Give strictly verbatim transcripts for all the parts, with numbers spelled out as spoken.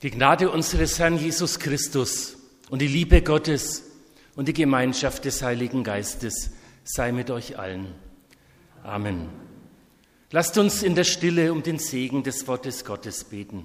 Die Gnade unseres Herrn Jesus Christus und die Liebe Gottes und die Gemeinschaft des Heiligen Geistes sei mit euch allen. Amen. Lasst uns in der Stille um den Segen des Wortes Gottes beten.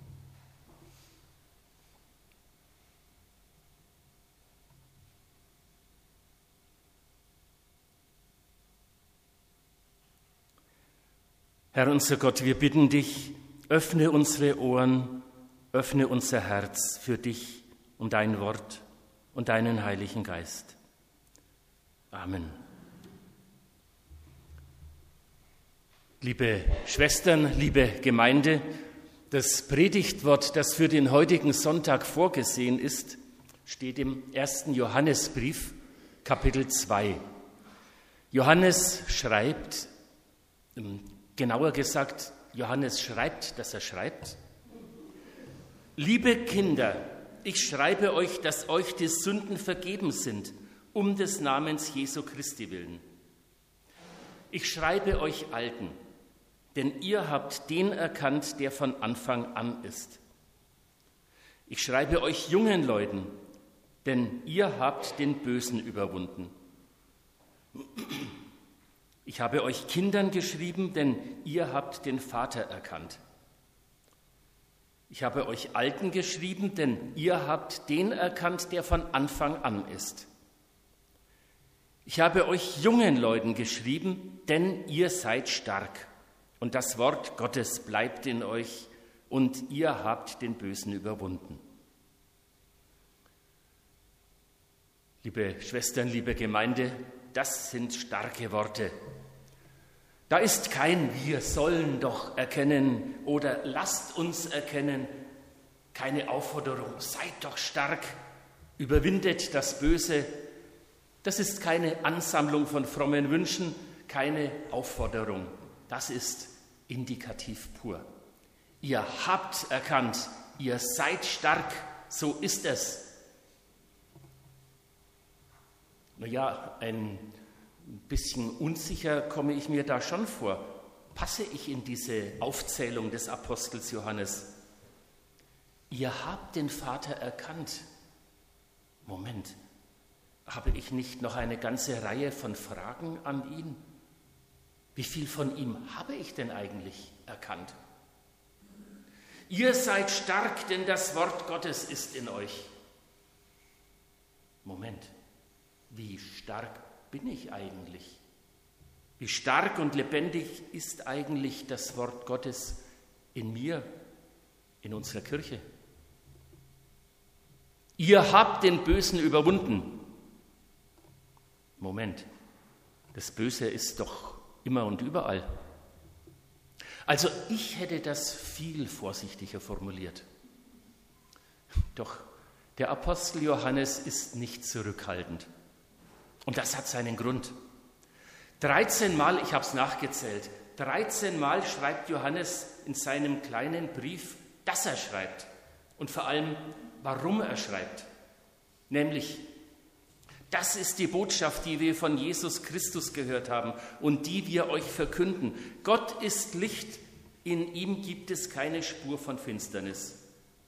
Herr unser Gott, wir bitten dich, öffne unsere Ohren, öffne unser Herz für dich und dein Wort und deinen Heiligen Geist. Amen. Liebe Schwestern, liebe Gemeinde, das Predigtwort, das für den heutigen Sonntag vorgesehen ist, steht im ersten Johannesbrief, Kapitel zwei. Johannes schreibt, genauer gesagt, Johannes schreibt, dass er schreibt: Liebe Kinder, ich schreibe euch, dass euch die Sünden vergeben sind, um des Namens Jesu Christi willen. Ich schreibe euch Alten, denn ihr habt den erkannt, der von Anfang an ist. Ich schreibe euch jungen Leuten, denn ihr habt den Bösen überwunden. Ich habe euch Kindern geschrieben, denn ihr habt den Vater erkannt. Ich habe euch Alten geschrieben, denn ihr habt den erkannt, der von Anfang an ist. Ich habe euch jungen Leuten geschrieben, denn ihr seid stark und das Wort Gottes bleibt in euch und ihr habt den Bösen überwunden. Liebe Schwestern, liebe Gemeinde, das sind starke Worte. Da ist kein "Wir sollen doch erkennen" oder "Lasst uns erkennen", keine Aufforderung, seid doch stark, überwindet das Böse. Das ist keine Ansammlung von frommen Wünschen, keine Aufforderung. Das ist indikativ pur. Ihr habt erkannt, ihr seid stark, so ist es. Naja, ein Ein bisschen unsicher komme ich mir da schon vor. Passe ich in diese Aufzählung des Apostels Johannes? Ihr habt den Vater erkannt. Moment, habe ich nicht noch eine ganze Reihe von Fragen an ihn? Wie viel von ihm habe ich denn eigentlich erkannt? Ihr seid stark, denn das Wort Gottes ist in euch. Moment, wie stark bin ich eigentlich? Wie stark und lebendig ist eigentlich das Wort Gottes in mir, in unserer Kirche? Ihr habt den Bösen überwunden. Moment, das Böse ist doch immer und überall. Also ich hätte das viel vorsichtiger formuliert. Doch der Apostel Johannes ist nicht zurückhaltend. Und das hat seinen Grund. dreizehn Mal, ich habe es nachgezählt, dreizehn Mal schreibt Johannes in seinem kleinen Brief, dass er schreibt. Und vor allem, warum er schreibt. Nämlich, das ist die Botschaft, die wir von Jesus Christus gehört haben und die wir euch verkünden. Gott ist Licht, in ihm gibt es keine Spur von Finsternis.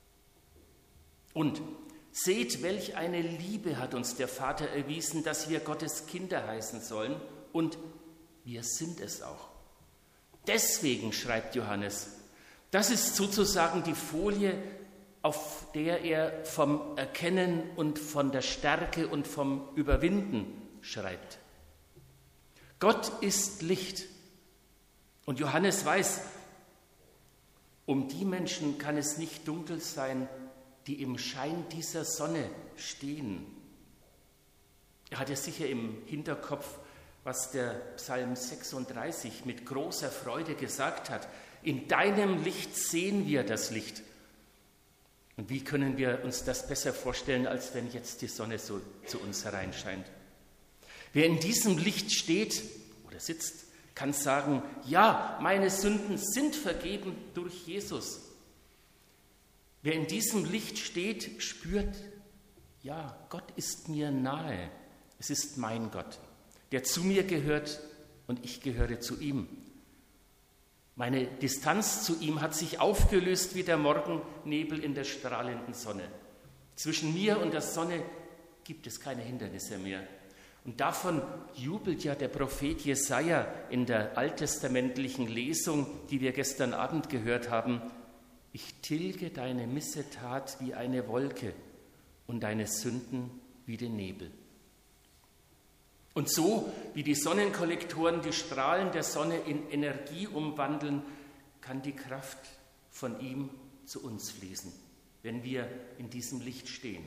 Und seht, welch eine Liebe hat uns der Vater erwiesen, dass wir Gottes Kinder heißen sollen, und wir sind es auch. Deswegen schreibt Johannes, das ist sozusagen die Folie, auf der er vom Erkennen und von der Stärke und vom Überwinden schreibt. Gott ist Licht. Und Johannes weiß, um die Menschen kann es nicht dunkel sein, die im Schein dieser Sonne stehen. Er hat ja sicher im Hinterkopf, was der Psalm sechsunddreißig mit großer Freude gesagt hat. In deinem Licht sehen wir das Licht. Und wie können wir uns das besser vorstellen, als wenn jetzt die Sonne so zu uns hereinscheint? Wer in diesem Licht steht oder sitzt, kann sagen, ja, meine Sünden sind vergeben durch Jesus. Wer in diesem Licht steht, spürt, ja, Gott ist mir nahe. Es ist mein Gott, der zu mir gehört und ich gehöre zu ihm. Meine Distanz zu ihm hat sich aufgelöst wie der Morgennebel in der strahlenden Sonne. Zwischen mir und der Sonne gibt es keine Hindernisse mehr. Und davon jubelt ja der Prophet Jesaja in der alttestamentlichen Lesung, die wir gestern Abend gehört haben. Ich tilge deine Missetat wie eine Wolke und deine Sünden wie den Nebel. Und so wie die Sonnenkollektoren die Strahlen der Sonne in Energie umwandeln, kann die Kraft von ihm zu uns fließen, wenn wir in diesem Licht stehen.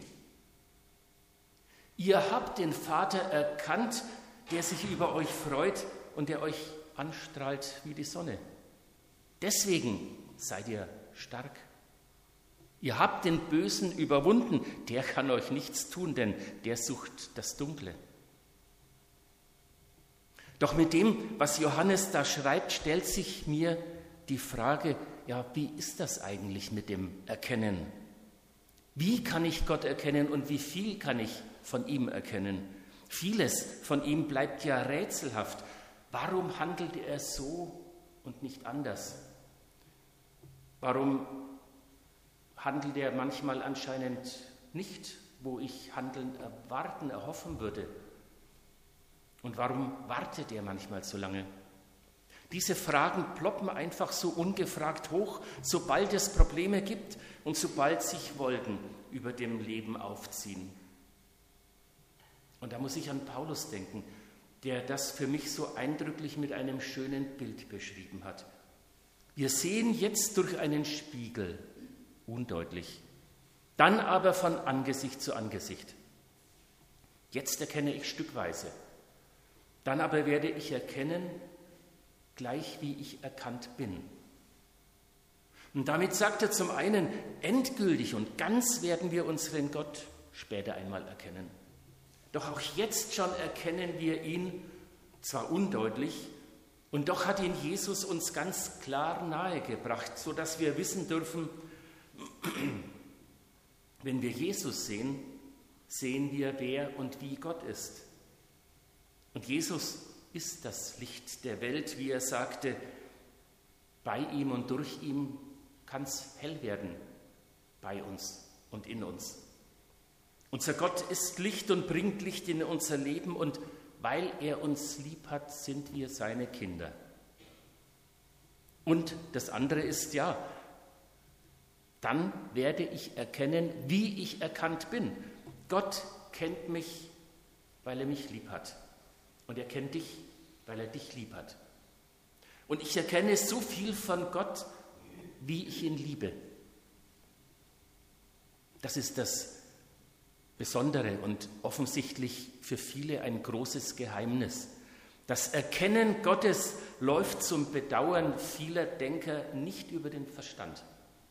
Ihr habt den Vater erkannt, der sich über euch freut und der euch anstrahlt wie die Sonne. Deswegen seid ihr stark. Ihr habt den Bösen überwunden, der kann euch nichts tun, denn der sucht das Dunkle. Doch mit dem, was Johannes da schreibt, stellt sich mir die Frage, ja, wie ist das eigentlich mit dem Erkennen? Wie kann ich Gott erkennen und wie viel kann ich von ihm erkennen? Vieles von ihm bleibt ja rätselhaft. Warum handelt er so und nicht anders? Warum handelt er manchmal anscheinend nicht, wo ich handeln, erwarten, erhoffen würde? Und warum wartet er manchmal so lange? Diese Fragen ploppen einfach so ungefragt hoch, sobald es Probleme gibt und sobald sich Wolken über dem Leben aufziehen. Und da muss ich an Paulus denken, der das für mich so eindrücklich mit einem schönen Bild beschrieben hat. Wir sehen jetzt durch einen Spiegel, undeutlich, dann aber von Angesicht zu Angesicht. Jetzt erkenne ich stückweise, dann aber werde ich erkennen, gleich wie ich erkannt bin. Und damit sagt er zum einen, endgültig und ganz werden wir unseren Gott später einmal erkennen. Doch auch jetzt schon erkennen wir ihn, zwar undeutlich, und doch hat ihn Jesus uns ganz klar nahegebracht, sodass wir wissen dürfen, wenn wir Jesus sehen, sehen wir, wer und wie Gott ist. Und Jesus ist das Licht der Welt, wie er sagte, bei ihm und durch ihn kann es hell werden, bei uns und in uns. Unser Gott ist Licht und bringt Licht in unser Leben und weil er uns lieb hat, sind wir seine Kinder. Und das andere ist ja, dann werde ich erkennen, wie ich erkannt bin. Gott kennt mich, weil er mich lieb hat. Und er kennt dich, weil er dich lieb hat. Und ich erkenne so viel von Gott, wie ich ihn liebe. Das ist das Besondere und offensichtlich für viele ein großes Geheimnis. Das Erkennen Gottes läuft zum Bedauern vieler Denker nicht über den Verstand.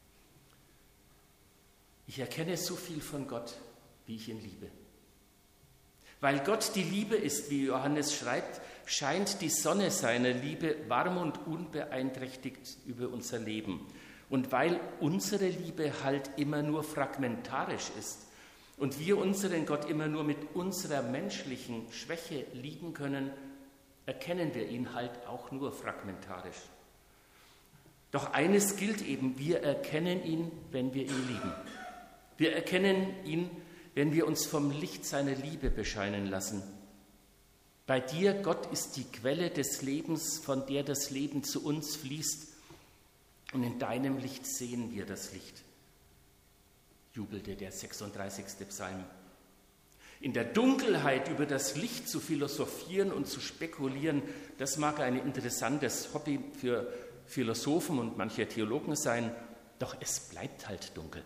Ich erkenne so viel von Gott, wie ich ihn liebe. Weil Gott die Liebe ist, wie Johannes schreibt, scheint die Sonne seiner Liebe warm und unbeeinträchtigt über unser Leben. Und weil unsere Liebe halt immer nur fragmentarisch ist und wir unseren Gott immer nur mit unserer menschlichen Schwäche lieben können, erkennen wir ihn halt auch nur fragmentarisch. Doch eines gilt eben, wir erkennen ihn, wenn wir ihn lieben. Wir erkennen ihn, wenn wir uns vom Licht seiner Liebe bescheinen lassen. Bei dir, Gott, ist die Quelle des Lebens, von der das Leben zu uns fließt. Und in deinem Licht sehen wir das Licht, jubelte der sechsunddreißigste Psalm. In der Dunkelheit über das Licht zu philosophieren und zu spekulieren, das mag ein interessantes Hobby für Philosophen und manche Theologen sein, doch es bleibt halt dunkel.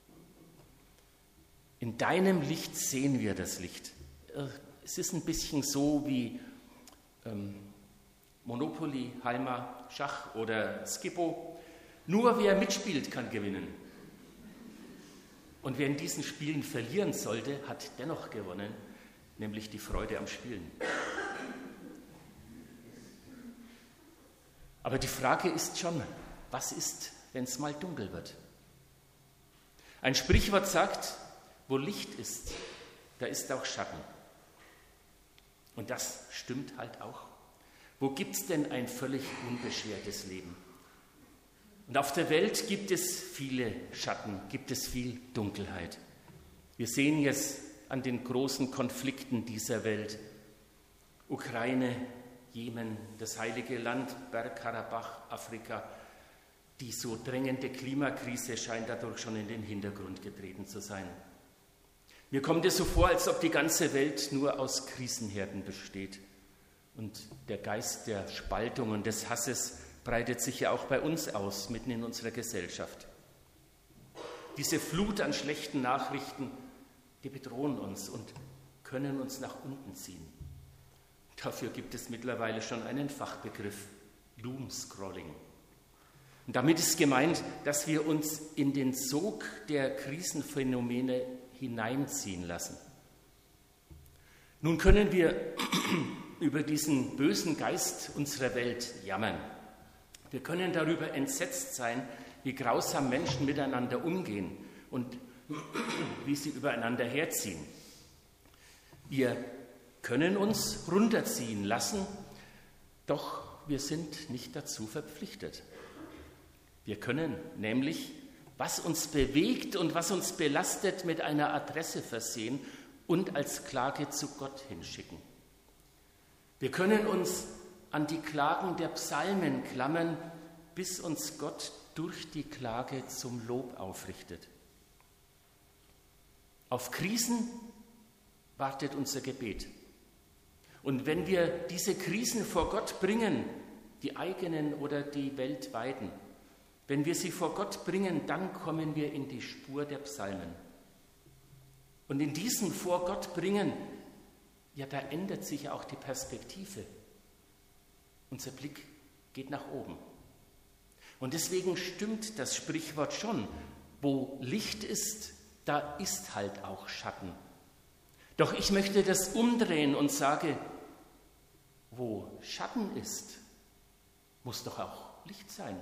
In deinem Licht sehen wir das Licht. Es ist ein bisschen so wie ähm, Monopoly, Halma, Schach oder Skippo. Nur wer mitspielt, kann gewinnen. Und wer in diesen Spielen verlieren sollte, hat dennoch gewonnen, nämlich die Freude am Spielen. Aber die Frage ist schon, was ist, wenn es mal dunkel wird? Ein Sprichwort sagt, wo Licht ist, da ist auch Schatten. Und das stimmt halt auch. Wo gibt es denn ein völlig unbeschwertes Leben? Und auf der Welt gibt es viele Schatten, gibt es viel Dunkelheit. Wir sehen es an den großen Konflikten dieser Welt. Ukraine, Jemen, das Heilige Land, Bergkarabach, Afrika. Die so drängende Klimakrise scheint dadurch schon in den Hintergrund getreten zu sein. Mir kommt es so vor, als ob die ganze Welt nur aus Krisenherden besteht. Und der Geist der Spaltung und des Hasses breitet sich ja auch bei uns aus, mitten in unserer Gesellschaft. Diese Flut an schlechten Nachrichten, die bedrohen uns und können uns nach unten ziehen. Dafür gibt es mittlerweile schon einen Fachbegriff, Doomscrolling. Und damit ist gemeint, dass wir uns in den Sog der Krisenphänomene hineinziehen lassen. Nun können wir über diesen bösen Geist unserer Welt jammern. Wir können darüber entsetzt sein, wie grausam Menschen miteinander umgehen und wie sie übereinander herziehen. Wir können uns runterziehen lassen, doch wir sind nicht dazu verpflichtet. Wir können nämlich, was uns bewegt und was uns belastet, mit einer Adresse versehen und als Klage zu Gott hinschicken. Wir können uns an die Klagen der Psalmen klammern, bis uns Gott durch die Klage zum Lob aufrichtet. Auf Krisen wartet unser Gebet. Und wenn wir diese Krisen vor Gott bringen, die eigenen oder die weltweiten, wenn wir sie vor Gott bringen, dann kommen wir in die Spur der Psalmen. Und in diesem vor Gott bringen, ja, da ändert sich auch die Perspektive. Unser Blick geht nach oben. Und deswegen stimmt das Sprichwort schon, wo Licht ist, da ist halt auch Schatten. Doch ich möchte das umdrehen und sage, wo Schatten ist, muss doch auch Licht sein.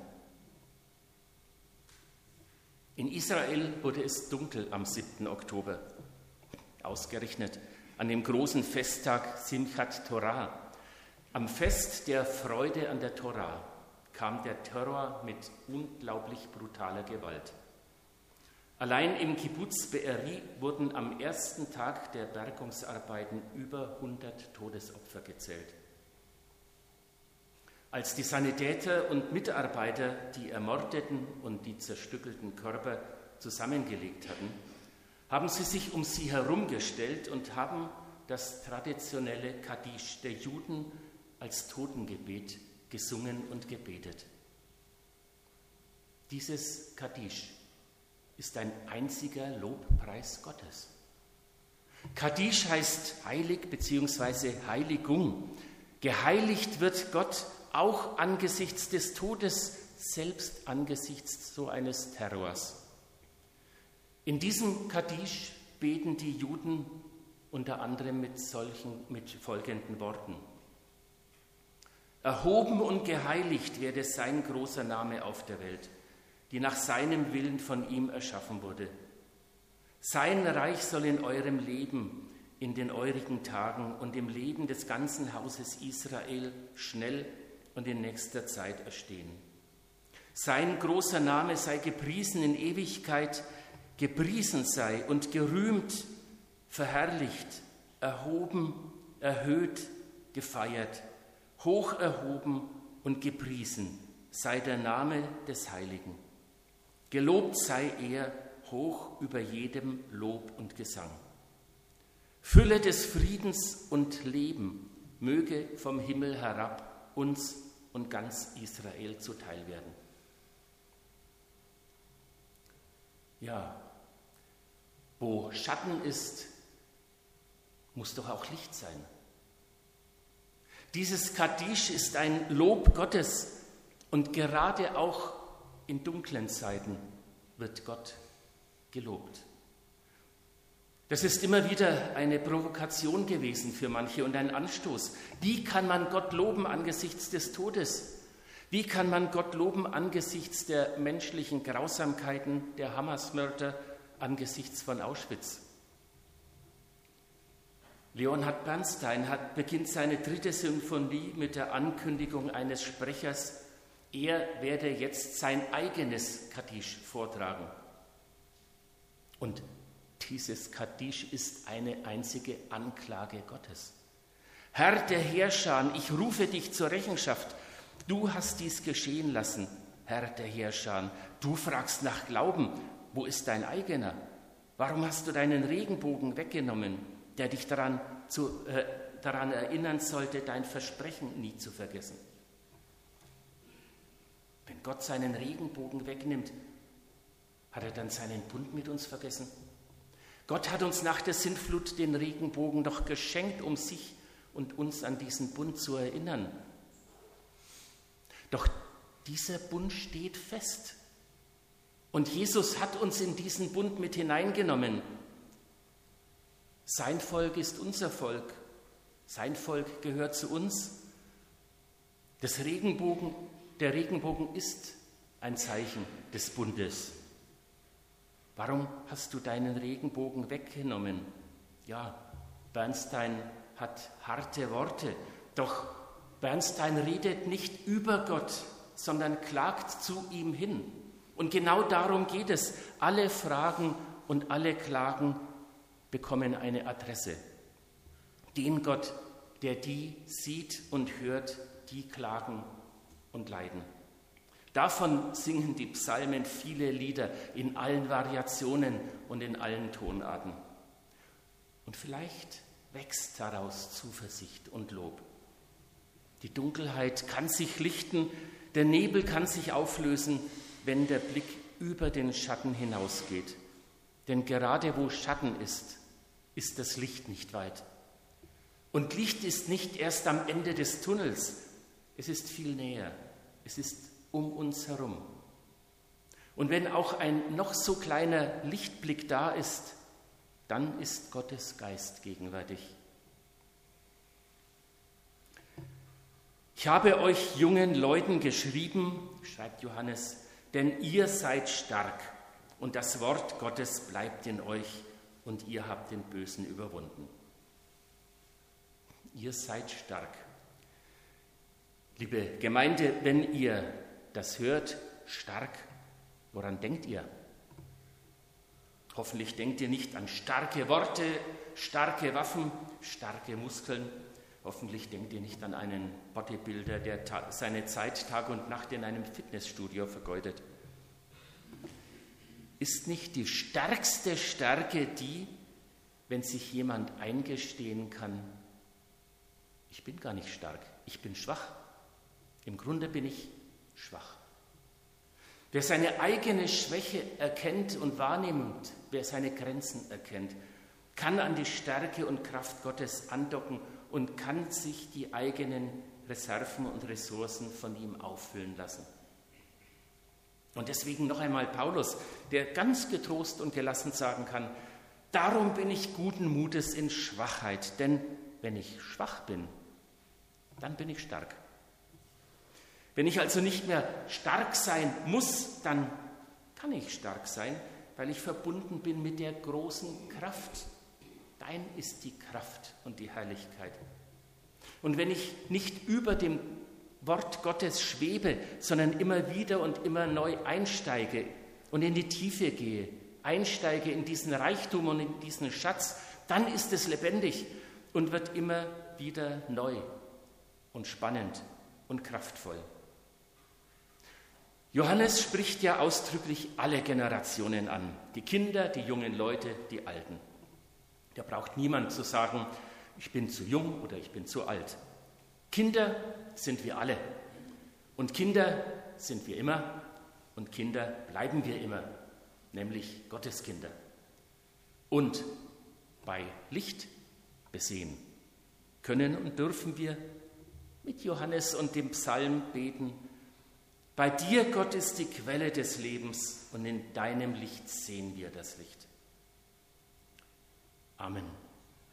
In Israel wurde es dunkel am siebten Oktober, ausgerechnet an dem großen Festtag Simchat Torah. Am Fest der Freude an der Tora kam der Terror mit unglaublich brutaler Gewalt. Allein im Kibbuz Be'eri wurden am ersten Tag der Bergungsarbeiten über hundert Todesopfer gezählt. Als die Sanitäter und Mitarbeiter die ermordeten und die zerstückelten Körper zusammengelegt hatten, haben sie sich um sie herumgestellt und haben das traditionelle Kaddisch der Juden als Totengebet gesungen und gebetet. Dieses Kaddisch ist ein einziger Lobpreis Gottes. Kaddisch heißt heilig bzw. Heiligung. Geheiligt wird Gott auch angesichts des Todes, selbst angesichts so eines Terrors. In diesem Kaddisch beten die Juden unter anderem mit solchen, mit folgenden Worten. Erhoben und geheiligt werde sein großer Name auf der Welt, die nach seinem Willen von ihm erschaffen wurde. Sein Reich soll in eurem Leben, in den eurigen Tagen und im Leben des ganzen Hauses Israel schnell und in nächster Zeit erstehen. Sein großer Name sei gepriesen in Ewigkeit, gepriesen sei und gerühmt, verherrlicht, erhoben, erhöht, gefeiert, hoch erhoben und gepriesen sei der Name des Heiligen. Gelobt sei er hoch über jedem Lob und Gesang. Fülle des Friedens und Leben möge vom Himmel herab uns und ganz Israel zuteil werden. Ja, wo Schatten ist, muss doch auch Licht sein. Dieses Kaddisch ist ein Lob Gottes und gerade auch in dunklen Zeiten wird Gott gelobt. Das ist immer wieder eine Provokation gewesen für manche und ein Anstoß. Wie kann man Gott loben angesichts des Todes? Wie kann man Gott loben angesichts der menschlichen Grausamkeiten, der Hamas-Mörder, angesichts von Auschwitz? Leonhard Bernstein hat, beginnt seine dritte Symphonie mit der Ankündigung eines Sprechers: er werde jetzt sein eigenes Kaddisch vortragen. Und dieses Kaddisch ist eine einzige Anklage Gottes. Herr der Heerscharen, ich rufe dich zur Rechenschaft. Du hast dies geschehen lassen, Herr der Heerscharen. Du fragst nach Glauben. Wo ist dein eigener? Warum hast du deinen Regenbogen weggenommen, der dich daran, zu, äh, daran erinnern sollte, dein Versprechen nie zu vergessen? Wenn Gott seinen Regenbogen wegnimmt, hat er dann seinen Bund mit uns vergessen? Gott hat uns nach der Sintflut den Regenbogen doch geschenkt, um sich und uns an diesen Bund zu erinnern. Doch dieser Bund steht fest. Und Jesus hat uns in diesen Bund mit hineingenommen. Sein Volk ist unser Volk. Sein Volk gehört zu uns. Das Regenbogen, der Regenbogen ist ein Zeichen des Bundes. Warum hast du deinen Regenbogen weggenommen? Ja, Bernstein hat harte Worte, doch Bernstein redet nicht über Gott, sondern klagt zu ihm hin. Und genau darum geht es. Alle Fragen und alle Klagen bekommen eine Adresse. Den Gott, der die sieht und hört, die klagen und leiden. Davon singen die Psalmen viele Lieder in allen Variationen und in allen Tonarten. Und vielleicht wächst daraus Zuversicht und Lob. Die Dunkelheit kann sich lichten, der Nebel kann sich auflösen, wenn der Blick über den Schatten hinausgeht. Denn gerade wo Schatten ist, ist das Licht nicht weit. Und Licht ist nicht erst am Ende des Tunnels, es ist viel näher, es ist um uns herum. Und wenn auch ein noch so kleiner Lichtblick da ist, dann ist Gottes Geist gegenwärtig. Ich habe euch jungen Leuten geschrieben, schreibt Johannes, denn ihr seid stark und das Wort Gottes bleibt in euch und ihr habt den Bösen überwunden. Ihr seid stark. Liebe Gemeinde, wenn ihr das hört, stark, woran denkt ihr? Hoffentlich denkt ihr nicht an starke Worte, starke Waffen, starke Muskeln. Hoffentlich denkt ihr nicht an einen Bodybuilder, der ta- seine Zeit Tag und Nacht in einem Fitnessstudio vergeudet. Ist nicht die stärkste Stärke die, wenn sich jemand eingestehen kann, ich bin gar nicht stark, ich bin schwach. Im Grunde bin ich schwach. Wer seine eigene Schwäche erkennt und wahrnimmt, wer seine Grenzen erkennt, kann an die Stärke und Kraft Gottes andocken und kann sich die eigenen Reserven und Ressourcen von ihm auffüllen lassen. Und deswegen noch einmal Paulus, der ganz getrost und gelassen sagen kann, darum bin ich guten Mutes in Schwachheit, denn wenn ich schwach bin, dann bin ich stark. Wenn ich also nicht mehr stark sein muss, dann kann ich stark sein, weil ich verbunden bin mit der großen Kraft. Dein ist die Kraft und die Herrlichkeit. Und wenn ich nicht über dem Wort Gottes schwebe, sondern immer wieder und immer neu einsteige und in die Tiefe gehe, einsteige in diesen Reichtum und in diesen Schatz, dann ist es lebendig und wird immer wieder neu und spannend und kraftvoll. Johannes spricht ja ausdrücklich alle Generationen an, die Kinder, die jungen Leute, die Alten. Da braucht niemand zu sagen, ich bin zu jung oder ich bin zu alt. Kinder sind wir alle und Kinder sind wir immer und Kinder bleiben wir immer, nämlich Gottes Kinder. Und bei Licht besehen können und dürfen wir mit Johannes und dem Psalm beten, bei dir, Gott, ist die Quelle des Lebens und in deinem Licht sehen wir das Licht. Amen.